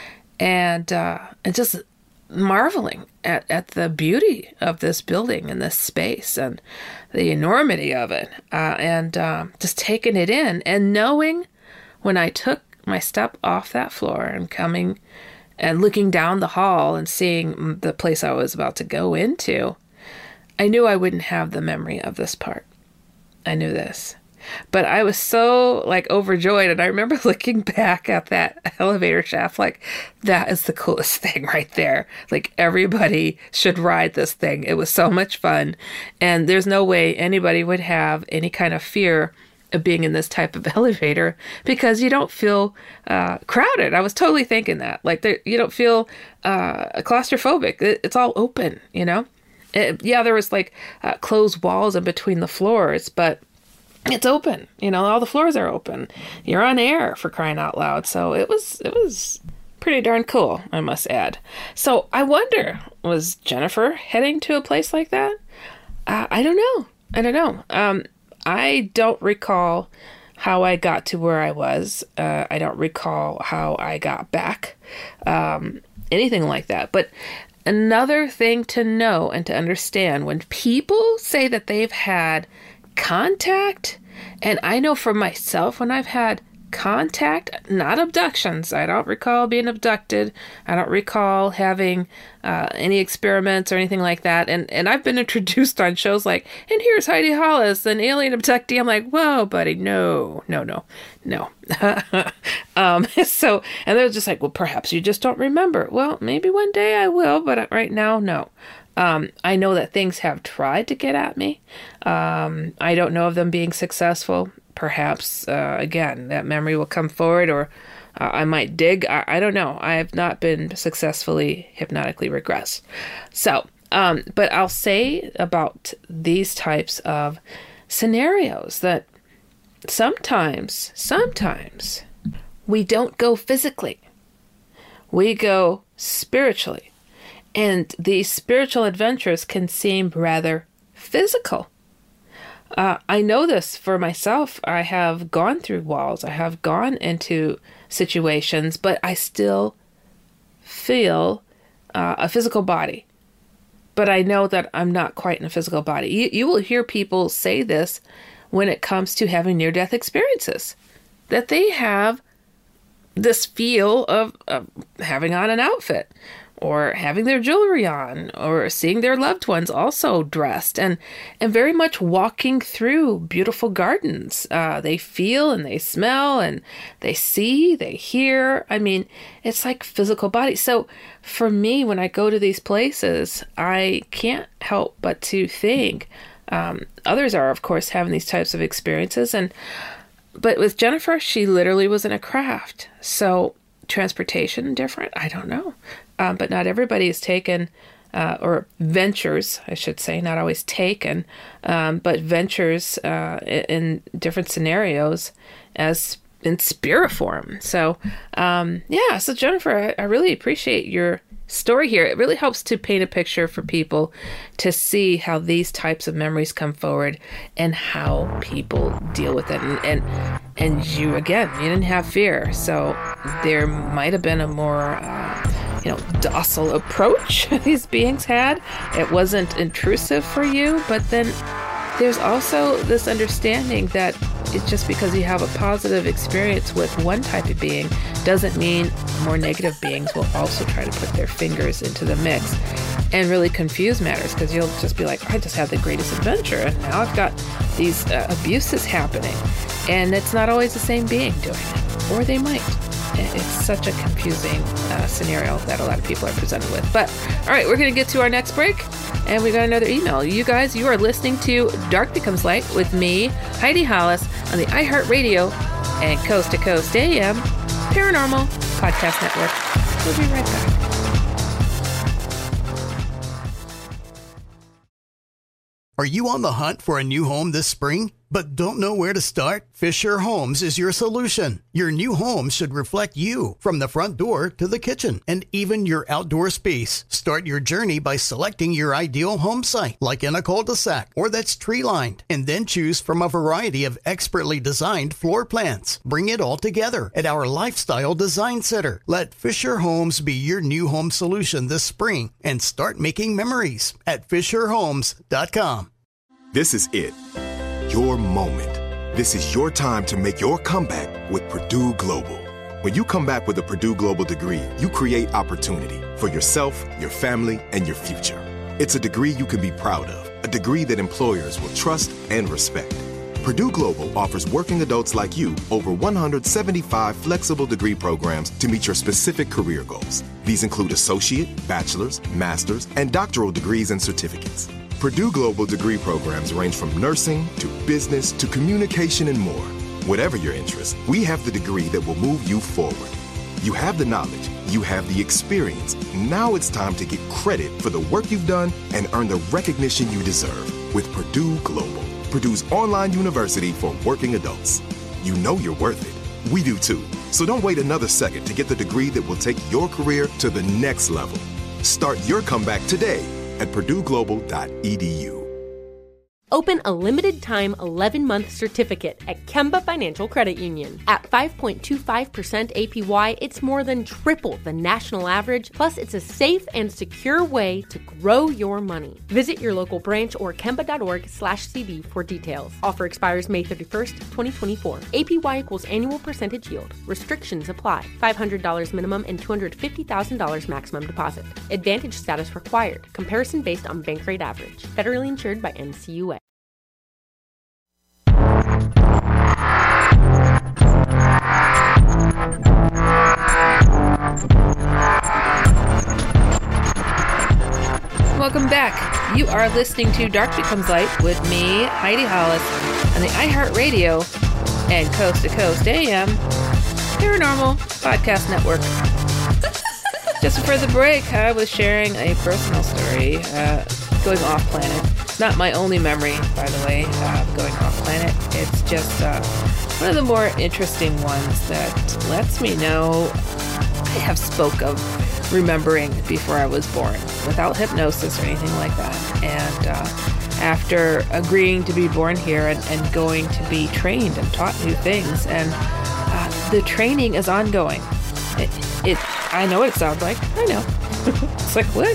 and uh, and just marveling at, at the beauty of this building and this space and the enormity of it, uh, and uh, just taking it in and knowing when I took my step off that floor and coming and looking down the hall and seeing the place I was about to go into, I knew I wouldn't have the memory of this part. I knew this. But I was so like overjoyed, and I remember looking back at that elevator shaft like, that is the coolest thing right there. Like, everybody should ride this thing. It was so much fun, and there's no way anybody would have any kind of fear of being in this type of elevator because you don't feel uh, crowded. I was totally thinking that. Like, there, you don't feel uh, claustrophobic. It, it's all open, you know? It, yeah, there was like uh, closed walls in between the floors, but it's open. You know, all the floors are open. You're on air, for crying out loud. So it was it was pretty darn cool, I must add. So I wonder, was Jennifer heading to a place like that? Uh, I don't know. I don't know. Um, I don't recall how I got to where I was. Uh, I don't recall how I got back. Um, anything like that. But another thing to know and to understand, when people say that they've had contact, and I know for myself, when I've had contact, not abductions. I don't recall being abducted. I don't recall having uh, any experiments or anything like that. And and I've been introduced on shows like, and here's Heidi Hollis, an alien abductee. I'm like, whoa, buddy, no, no, no, no. um, so, and they're just like, well, perhaps you just don't remember. Well, maybe one day I will, but right now, no. Um, I know that things have tried to get at me. Um, I don't know of them being successful. Perhaps, uh, again, that memory will come forward, or uh, I might dig. I, I don't know. I have not been successfully hypnotically regressed. So, um, but I'll say about these types of scenarios that sometimes, sometimes we don't go physically. We go spiritually. And these spiritual adventures can seem rather physical. Uh, I know this for myself. I have gone through walls. I have gone into situations, but I still feel uh, a physical body. But I know that I'm not quite in a physical body. You, you will hear people say this when it comes to having near-death experiences, that they have this feel of, of having on an outfit, or having their jewelry on, or seeing their loved ones also dressed, and and very much walking through beautiful gardens. Uh, they feel and they smell and they see, they hear. I mean, it's like physical body. So for me, when I go to these places, I can't help but to think, um, others are, of course, having these types of experiences. And but with Jennifer, she literally was in a craft. So transportation different? I don't know. Um, but not everybody is taken, uh, or ventures, I should say, not always taken, um, but ventures uh, in different scenarios as in spirit form. So, um, yeah, so Jennifer, I, I really appreciate your story here. It really helps to paint a picture for people to see how these types of memories come forward and how people deal with it. And, and, and you, again, you didn't have fear. So there might have been a more... Uh, you know, docile approach these beings had. It wasn't intrusive for you, but then there's also this understanding that it's just because you have a positive experience with one type of being doesn't mean more negative beings will also try to put their fingers into the mix and really confuse matters, because you'll just be like, I just had the greatest adventure and now I've got these uh, abuses happening, and it's not always the same being doing it, or they might. It's such a confusing uh, scenario that a lot of people are presented with. But, all right, we're going to get to our next break, and we got another email. You guys, you are listening to Dark Becomes Light with me, Heidi Hollis, on the iHeartRadio and Coast to Coast A M Paranormal Podcast Network. We'll be right back. Are you on the hunt for a new home this spring, but don't know where to start? Fisher Homes is your solution. Your new home should reflect you, from the front door to the kitchen and even your outdoor space. Start your journey by selecting your ideal home site, like in a cul-de-sac or that's tree-lined, and then choose from a variety of expertly designed floor plans. Bring it all together at our Lifestyle Design Center. Let Fisher Homes be your new home solution this spring and start making memories at fisher homes dot com. This is it. Your moment. This is your time to make your comeback with Purdue Global. When you come back with a Purdue Global degree, you create opportunity for yourself, your family, and your future. It's a degree you can be proud of, a degree that employers will trust and respect. Purdue Global offers working adults like you over one hundred seventy-five flexible degree programs to meet your specific career goals. These include associate, bachelor's, master's, and doctoral degrees and certificates. Purdue Global degree programs range from nursing to business to communication and more. Whatever your interest, we have the degree that will move you forward. You have the knowledge, you have the experience. Now it's time to get credit for the work you've done and earn the recognition you deserve with Purdue Global, Purdue's online university for working adults. You know you're worth it. We do too. So don't wait another second to get the degree that will take your career to the next level. Start your comeback today at purdue global dot e d u. Open a limited-time eleven-month certificate at Kemba Financial Credit Union. At five point two five percent A P Y, it's more than triple the national average, plus it's a safe and secure way to grow your money. Visit your local branch or kemba.org slash CD for details. Offer expires May thirty-first, twenty twenty-four. A P Y equals annual percentage yield. Restrictions apply. five hundred dollars minimum and two hundred fifty thousand dollars maximum deposit. Advantage status required. Comparison based on bank rate average. Federally insured by N C U A. Welcome back. You are listening to Dark Becomes Light with me, Heidi Hollis, on the iHeartRadio and Coast to Coast A M Paranormal Podcast Network. Just before the break, I was sharing a personal story uh, going off planet. It's not my only memory, by the way, of going off planet. It's just uh, one of the more interesting ones that lets me know I have spoke of remembering before I was born without hypnosis or anything like that. And uh, after agreeing to be born here and, and going to be trained and taught new things, and uh, the training is ongoing. It, it, I know what it sounds like. I know. It's like, what?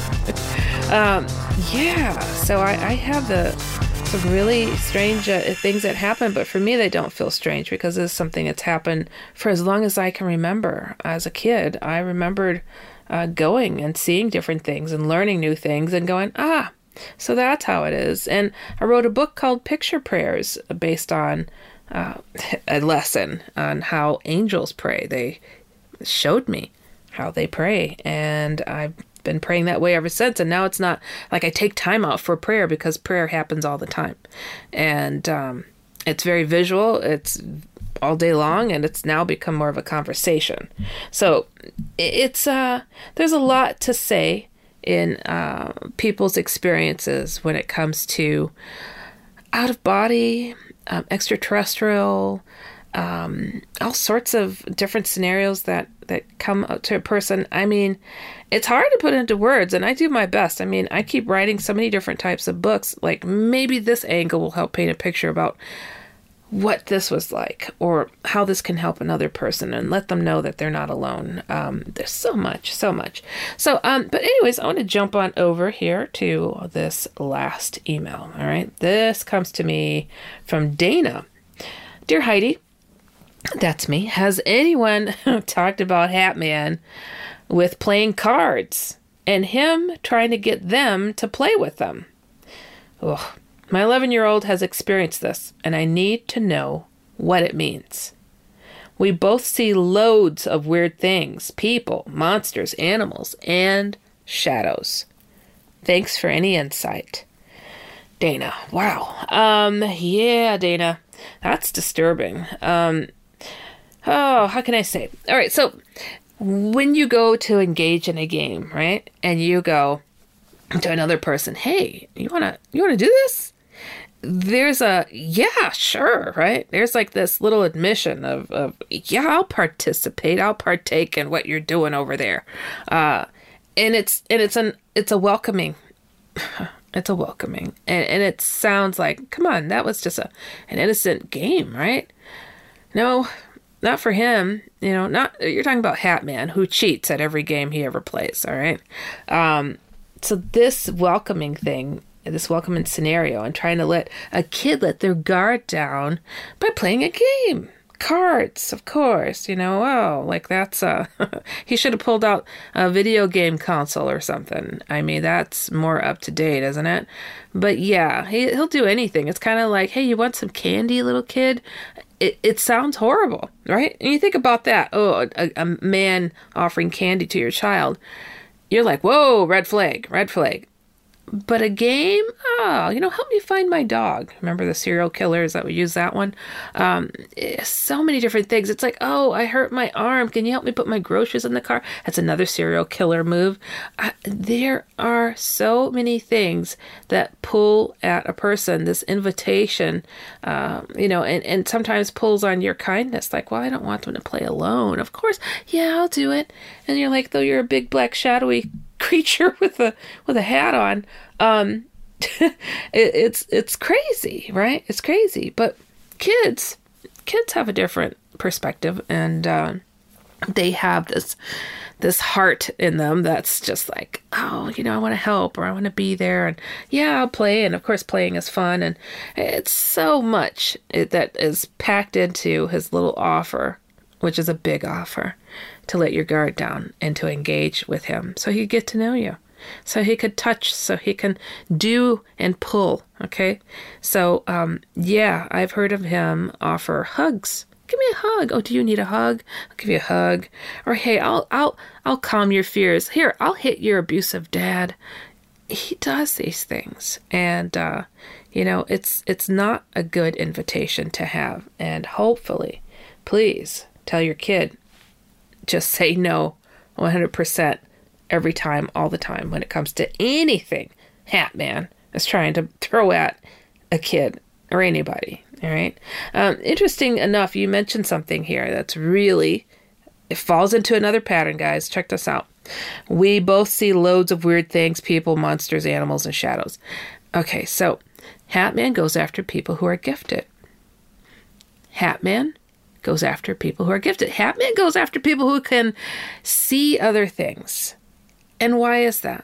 um, yeah. So I, I have the some really strange uh, things that happen, but for me, they don't feel strange because it's something that's happened for as long as I can remember. As a kid, I remembered uh, going and seeing different things and learning new things and going, ah, so that's how it is. And I wrote a book called Picture Prayers based on uh, a lesson on how angels pray. They showed me how they pray, and I've been praying that way ever since. And now it's not like I take time out for prayer because prayer happens all the time. And um, it's very visual. It's all day long, and it's now become more of a conversation. So it's uh, there's a lot to say in uh, people's experiences when it comes to out of body, um, extraterrestrial, um, all sorts of different scenarios that, that come up to a person. I mean, it's hard to put into words, and I do my best. I mean, I keep writing so many different types of books, like maybe this angle will help paint a picture about what this was like, or how this can help another person and let them know that they're not alone. Um, there's so much, so much. So, um, but anyways, I want to jump on over here to this last email. All right. This comes to me from Dana. Dear Heidi, that's me. Has anyone talked about Hat Man with playing cards and him trying to get them to play with them? Ugh. My eleven-year-old has experienced this, and I need to know what it means. We both see loads of weird things, people, monsters, animals, and shadows. Thanks for any insight. Dana. Wow. Um, yeah, Dana. That's disturbing. Um, oh, how can I say? All right, so when you go to engage in a game, right, and you go to another person, hey, you wanna you wanna do this? There's a, yeah, sure, right? There's like this little admission of, of yeah, I'll participate. I'll partake in what you're doing over there. Uh, and it's, and it's an, it's a welcoming, it's a welcoming. And, and it sounds like, come on, that was just a, an innocent game, right? No, not for him. You know, not, you're talking about Hat Man, who cheats at every game he ever plays. All right. Um, so this welcoming thing, this welcoming scenario, and trying to let a kid let their guard down by playing a game. Cards, of course, you know, oh, like that's, uh, he should have pulled out a video game console or something. I mean, that's more up to date, isn't it? But yeah, he, he'll do anything. It's kind of like, hey, you want some candy, little kid? It, it sounds horrible, right? And you think about that. Oh, a, a man offering candy to your child. You're like, whoa, red flag, red flag. But a game? Oh, you know, help me find my dog. Remember the serial killers that would use that one? Um, so many different things. It's like, oh, I hurt my arm. Can you help me put my groceries in the car? That's another serial killer move. Uh, there are so many things that pull at a person, this invitation, um, you know, and, and sometimes pulls on your kindness. Like, well, I don't want them to play alone. Of course, yeah, I'll do it. And you're like, though you're a big black shadowy creature with a with a hat on, um it, it's it's crazy, right? It's crazy. But kids, kids have a different perspective, and uh, they have this this heart in them that's just like, oh, you know, I want to help, or I want to be there, and yeah, I'll play, and of course playing is fun, and it's so much that is packed into his little offer, which is a big offer, to let your guard down and to engage with him so he could get to know you, so he could touch, so he can do and pull, okay? So, um, yeah, I've heard of him offer hugs. Give me a hug. Oh, do you need a hug? I'll give you a hug. Or, hey, I'll I'll I'll calm your fears. Here, I'll hit your abusive dad. He does these things, and uh, you know, it's it's not a good invitation to have. And hopefully, please tell your kid, just say no, one hundred percent every time, all the time, when it comes to anything Hat Man is trying to throw at a kid or anybody. All right. Um, interesting enough, you mentioned something here that's really, it falls into another pattern, guys. Check this out. We both see loads of weird things, people, monsters, animals, and shadows. Okay, so Hat Man goes after people who are gifted. Hat Man goes after people who are gifted. Hat Man goes after people who can see other things. And why is that?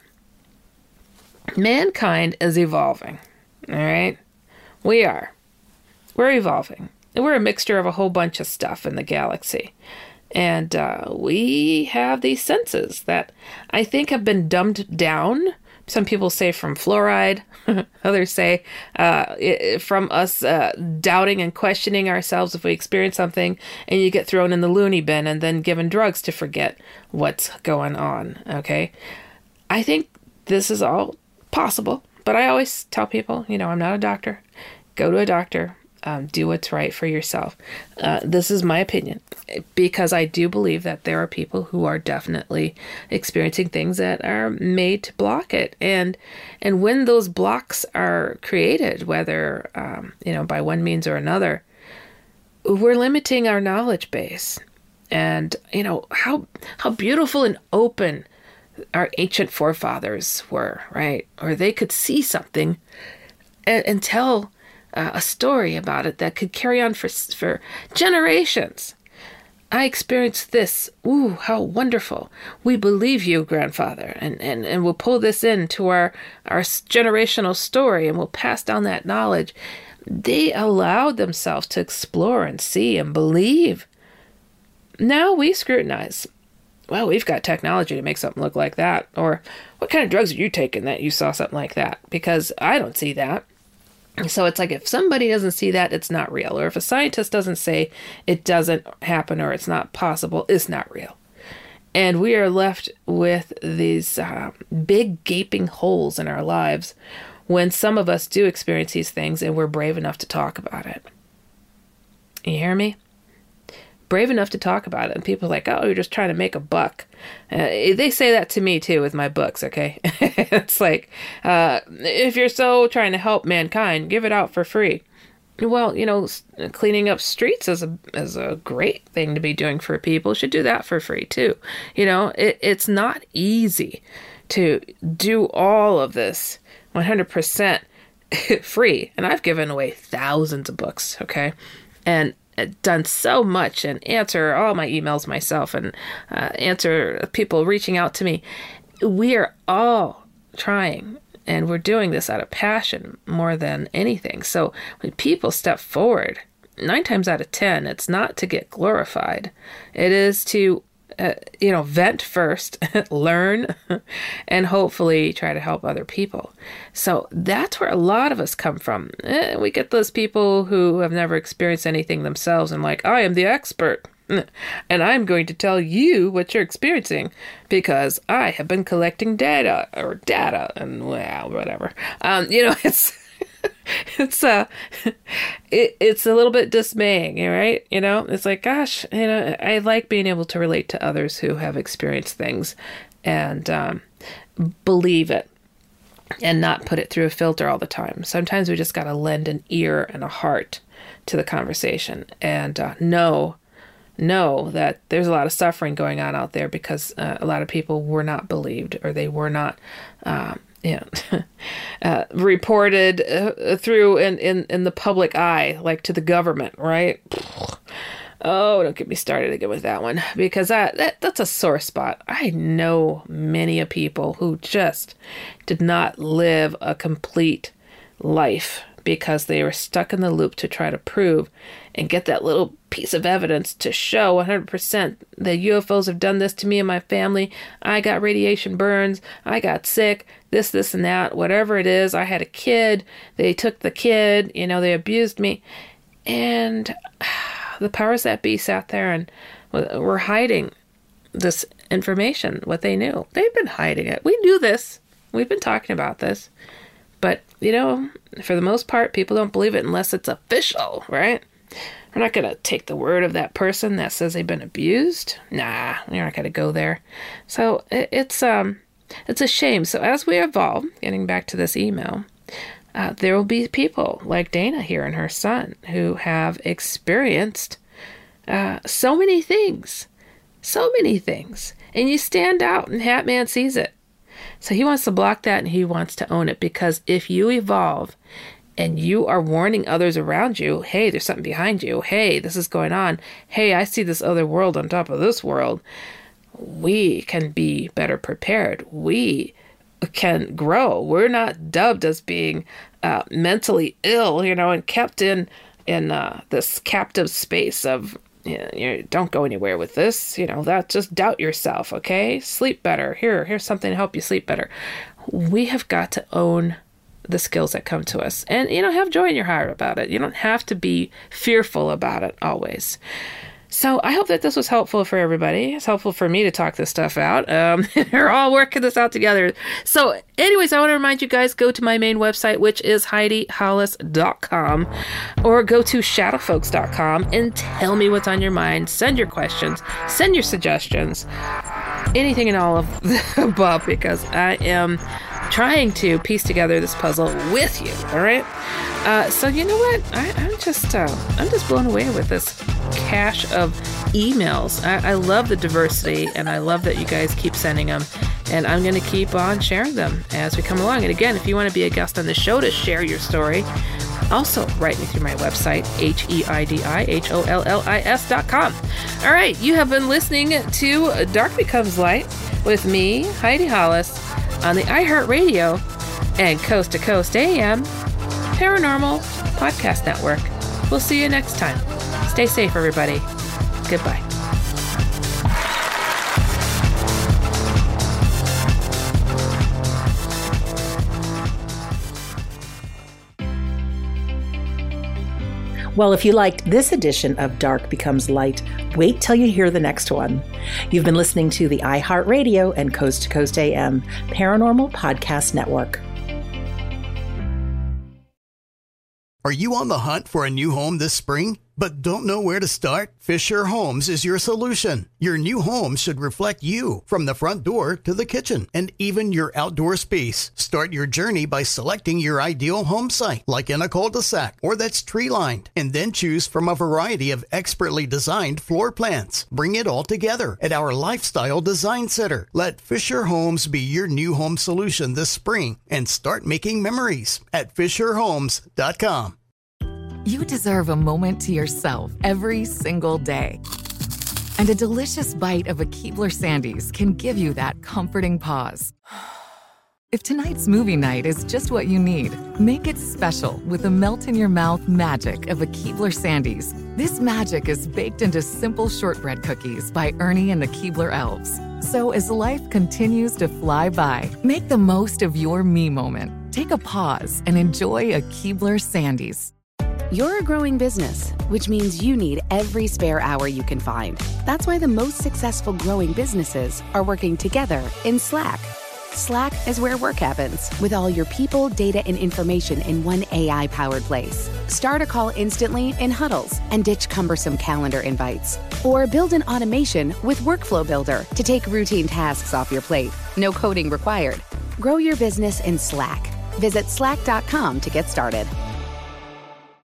Mankind is evolving. All right? We are. We're evolving. And we're a mixture of a whole bunch of stuff in the galaxy. And uh, we have these senses that I think have been dumbed down. Some people say from fluoride. Others say uh, it, from us uh, doubting and questioning ourselves if we experience something, and you get thrown in the loony bin and then given drugs to forget what's going on. Okay? I think this is all possible. But I always tell people, you know, I'm not a doctor. Go to a doctor. Um, do what's right for yourself. Uh, this is my opinion, because I do believe that there are people who are definitely experiencing things that are made to block it. And and when those blocks are created, whether, um, you know, by one means or another, we're limiting our knowledge base. And, you know, how how beautiful and open our ancient forefathers were, right? Or they could see something and, and tell Uh, a story about it that could carry on for for generations. I experienced this. Ooh, how wonderful. We believe you, grandfather, and, and, and we'll pull this into our, our generational story, and we'll pass down that knowledge. They allowed themselves to explore and see and believe. Now we scrutinize. Well, we've got technology to make something look like that. Or, what kind of drugs are you taking that you saw something like that? Because I don't see that. So it's like, if somebody doesn't see that, it's not real. Or if a scientist doesn't say it doesn't happen or it's not possible, it's not real. And we are left with these uh, big gaping holes in our lives when some of us do experience these things and we're brave enough to talk about it. You hear me? Brave enough to talk about it. And people are like, oh, you're just trying to make a buck. Uh, they say that to me too with my books, okay? It's like, uh, if you're so trying to help mankind, give it out for free. Well, you know, cleaning up streets is a is a great thing to be doing for people. Should do that for free too. You know, it, it's not easy to do all of this one hundred percent free. And I've given away thousands of books, okay? And done so much and answer all my emails myself and uh, answer people reaching out to me. We are all trying, and we're doing this out of passion more than anything. So when people step forward, nine times out of ten, it's not to get glorified. It is to, uh, you know, vent first, learn, and hopefully try to help other people. So that's where a lot of us come from. Eh, we get those people who have never experienced anything themselves and like, I am the expert, and I'm going to tell you what you're experiencing because I have been collecting data or data and well, whatever. Um, you know, it's it's uh, it, it's a little bit dismaying, right? You know, it's like, gosh, you know, I like being able to relate to others who have experienced things and um, believe it and not put it through a filter all the time. Sometimes we just got to lend an ear and a heart to the conversation and uh, know, know that there's a lot of suffering going on out there because uh, a lot of people were not believed or they were not uh, yeah, uh, reported uh, through in, in, in the public eye, like to the government, right? Oh, don't get me started again with that one, because that, that that's a sore spot. I know many of people who just did not live a complete life because they were stuck in the loop to try to prove and get that little piece of evidence to show one hundred percent the U F Os have done this to me and my family. I got radiation burns. I got sick. This, this, and that. Whatever it is. I had a kid. They took the kid. You know, they abused me. And the powers that be sat there and were hiding this information, what they knew. They've been hiding it. We knew this. We've been talking about this. But, you know, for the most part, people don't believe it unless it's official, right? We're not going to take the word of that person that says they've been abused. Nah, we're not going to go there. So it, it's um, it's a shame. So as we evolve, getting back to this email, uh, there will be people like Dana here and her son who have experienced uh, so many things, so many things. And you stand out and Hatman sees it. So he wants to block that and he wants to own it, because if you evolve and you are warning others around you, hey, there's something behind you. Hey, this is going on. Hey, I see this other world on top of this world. We can be better prepared. We can grow. We're not dubbed as being uh, mentally ill, you know, and kept in, in uh, this captive space of, you know, you don't go anywhere with this, you know, that just doubt yourself. Okay. Sleep better. Here, here's something to help you sleep better. We have got to own the skills that come to us, and, you know, have joy in your heart about it. You don't have to be fearful about it always. So I hope that this was helpful for everybody. It's helpful for me to talk this stuff out. Um, we're all working this out together. So anyways, I want to remind you guys, go to my main website, which is Heidi Hollis dot com, or go to shadow folks dot com and tell me what's on your mind. Send your questions, send your suggestions, anything and all of the above, because I am trying to piece together this puzzle with you. All right. Uh, so you know what? I, I'm just uh, I'm just blown away with this cache of emails. I, I love the diversity, and I love that you guys keep sending them. And I'm going to keep on sharing them as we come along. And again, if you want to be a guest on the show to share your story, also write me through my website, H E I D I H O L L I S dot com. All right, you have been listening to Dark Becomes Light with me, Heidi Hollis, on the iHeartRadio and Coast to Coast A M Paranormal Podcast Network. We'll see you next time. Stay safe, everybody. Goodbye. Well, if you liked this edition of Dark Becomes Light, wait till you hear the next one. You've been listening to the iHeartRadio and Coast to Coast A M Paranormal Podcast Network. Are you on the hunt for a new home this spring, but don't know where to start? Fisher Homes is your solution. Your new home should reflect you, from the front door to the kitchen, and even your outdoor space. Start your journey by selecting your ideal home site, like in a cul-de-sac or that's tree-lined, and then choose from a variety of expertly designed floor plans. Bring it all together at our Lifestyle Design Center. Let Fisher Homes be your new home solution this spring, and start making memories at fisher homes dot com. You deserve a moment to yourself every single day. And a delicious bite of a Keebler Sandies can give you that comforting pause. If tonight's movie night is just what you need, make it special with the melt-in-your-mouth magic of a Keebler Sandies. This magic is baked into simple shortbread cookies by Ernie and the Keebler Elves. So as life continues to fly by, make the most of your me moment. Take a pause and enjoy a Keebler Sandies. You're a growing business, which means you need every spare hour you can find. That's why the most successful growing businesses are working together in Slack. Slack is where work happens, with all your people, data, and information in one A I-powered place. Start a call instantly in huddles and ditch cumbersome calendar invites. Or build an automation with Workflow Builder to take routine tasks off your plate. No coding required. Grow your business in Slack. Visit slack dot com to get started.